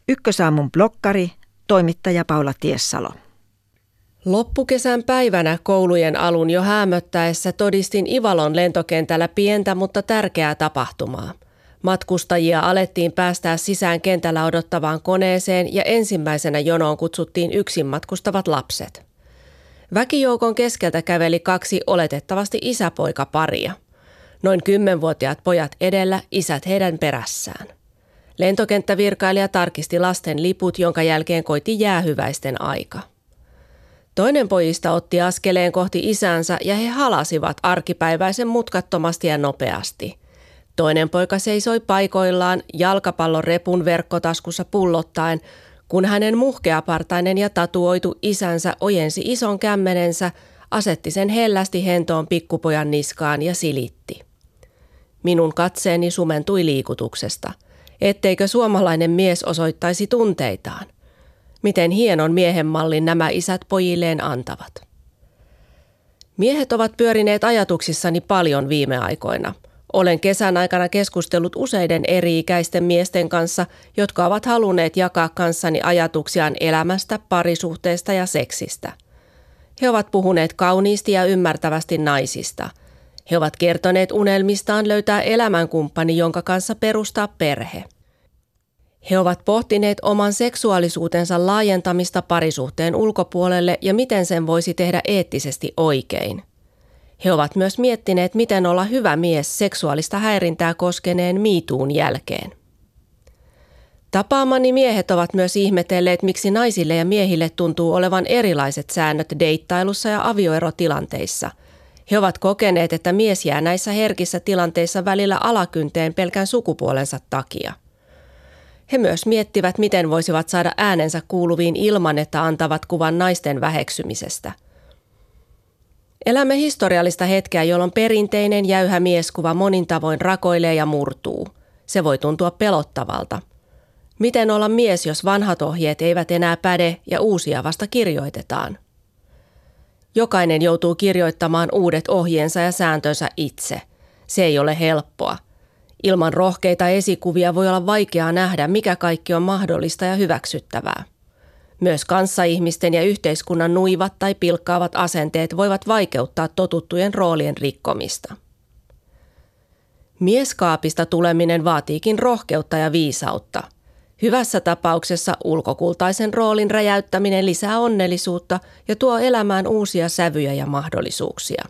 Ykkösaamun blokkari, toimittaja Paula Tiessalo. Loppukesän päivänä koulujen alun jo häämöttäessä todistin Ivalon lentokentällä pientä, mutta tärkeää tapahtumaa. Matkustajia alettiin päästää sisään kentällä odottavaan koneeseen ja ensimmäisenä jonoon kutsuttiin yksin matkustavat lapset. Väkijoukon keskeltä käveli 2 oletettavasti isäpoikaparia. Noin 10-vuotiaat pojat edellä, isät heidän perässään. Lentokenttävirkailija tarkisti lasten liput, jonka jälkeen koitti jäähyväisten aika. Toinen pojista otti askeleen kohti isäänsä ja he halasivat arkipäiväisen mutkattomasti ja nopeasti. Toinen poika seisoi paikoillaan jalkapallon repun verkkotaskussa pullottaen, kun hänen muhkeapartainen ja tatuoitu isänsä ojensi ison kämmenensä, asetti sen hellästi hentoon pikkupojan niskaan ja silitti. Minun katseeni sumentui liikutuksesta. Etteikö suomalainen mies osoittaisi tunteitaan? Miten hienon miehen mallin nämä isät pojilleen antavat. Miehet ovat pyörineet ajatuksissani paljon viime aikoina. Olen kesän aikana keskustellut useiden eri-ikäisten miesten kanssa, jotka ovat halunneet jakaa kanssani ajatuksiaan elämästä, parisuhteesta ja seksistä. He ovat puhuneet kauniisti ja ymmärtävästi naisista. He ovat kertoneet unelmistaan löytää elämänkumppani, jonka kanssa perustaa perhe. He ovat pohtineet oman seksuaalisuutensa laajentamista parisuhteen ulkopuolelle ja miten sen voisi tehdä eettisesti oikein. He ovat myös miettineet, miten olla hyvä mies seksuaalista häirintää koskeneen MeToon jälkeen. Tapaamani miehet ovat myös ihmetelleet, miksi naisille ja miehille tuntuu olevan erilaiset säännöt deittailussa ja avioerotilanteissa. He ovat kokeneet, että mies jää näissä herkissä tilanteissa välillä alakynteen pelkän sukupuolensa takia. He myös miettivät, miten voisivat saada äänensä kuuluviin ilman, että antavat kuvan naisten väheksymisestä. Elämme historiallista hetkeä, jolloin perinteinen jäyhä mieskuva monin tavoin rakoilee ja murtuu. Se voi tuntua pelottavalta. Miten olla mies, jos vanhat ohjeet eivät enää päde ja uusia vasta kirjoitetaan? Jokainen joutuu kirjoittamaan uudet ohjeensa ja sääntönsä itse. Se ei ole helppoa. Ilman rohkeita esikuvia voi olla vaikeaa nähdä, mikä kaikki on mahdollista ja hyväksyttävää. Myös kanssaihmisten ja yhteiskunnan nuivat tai pilkkaavat asenteet voivat vaikeuttaa totuttujen roolien rikkomista. Mieskaapista tuleminen vaatiikin rohkeutta ja viisautta. Hyvässä tapauksessa ulkokultaisen roolin räjäyttäminen lisää onnellisuutta ja tuo elämään uusia sävyjä ja mahdollisuuksia.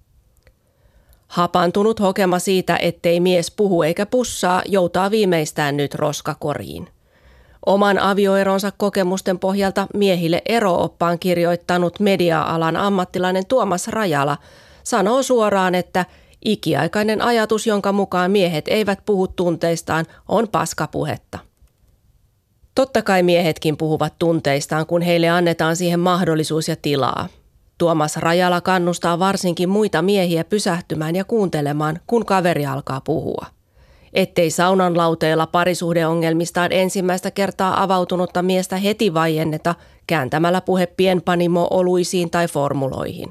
Hapantunut hokema siitä, ettei mies puhu eikä pussaa, joutaa viimeistään nyt roskakoriin. Oman avioeronsa kokemusten pohjalta miehille ero-oppaan kirjoittanut media-alan ammattilainen Tuomas Rajala sanoo suoraan, että ikiaikainen ajatus, jonka mukaan miehet eivät puhu tunteistaan, on paskapuhetta. Totta kai miehetkin puhuvat tunteistaan, kun heille annetaan siihen mahdollisuus ja tilaa. Tuomas Rajala kannustaa varsinkin muita miehiä pysähtymään ja kuuntelemaan, kun kaveri alkaa puhua. Ettei saunan lauteilla parisuhdeongelmistaan ensimmäistä kertaa avautunutta miestä heti vaienneta kääntämällä puhe pienpanimo-oluisiin tai formuloihin.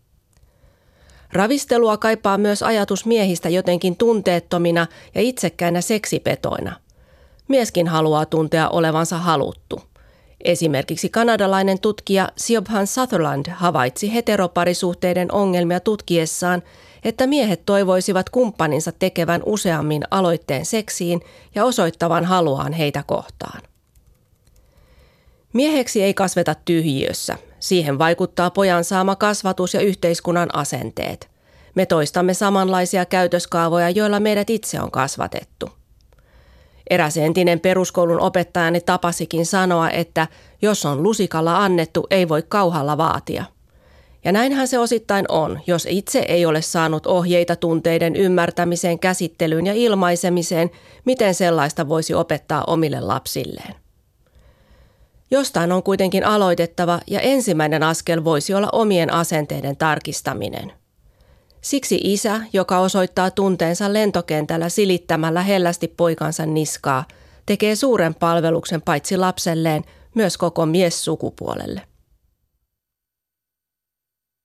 Ravistelua kaipaa myös ajatus miehistä jotenkin tunteettomina ja itsekkäinä seksipetoina. Mieskin haluaa tuntea olevansa haluttu. Esimerkiksi kanadalainen tutkija Siobhan Sutherland havaitsi heteroparisuhteiden ongelmia tutkiessaan, että miehet toivoisivat kumppaninsa tekevän useammin aloitteen seksiin ja osoittavan haluaan heitä kohtaan. Mieheksi ei kasveta tyhjiössä. Siihen vaikuttaa pojan saama kasvatus ja yhteiskunnan asenteet. Me toistamme samanlaisia käytöskaavoja, joilla meidät itse on kasvatettu. Eräs entinen peruskoulun opettajani tapasikin sanoa, että jos on lusikalla annettu, ei voi kauhalla vaatia. Ja näinhän se osittain on, jos itse ei ole saanut ohjeita tunteiden ymmärtämiseen, käsittelyyn ja ilmaisemiseen, miten sellaista voisi opettaa omille lapsilleen. Jostain on kuitenkin aloitettava ja ensimmäinen askel voisi olla omien asenteiden tarkistaminen. Siksi isä, joka osoittaa tunteensa lentokentällä silittämällä hellästi poikansa niskaa, tekee suuren palveluksen paitsi lapselleen, myös koko miessukupuolelle.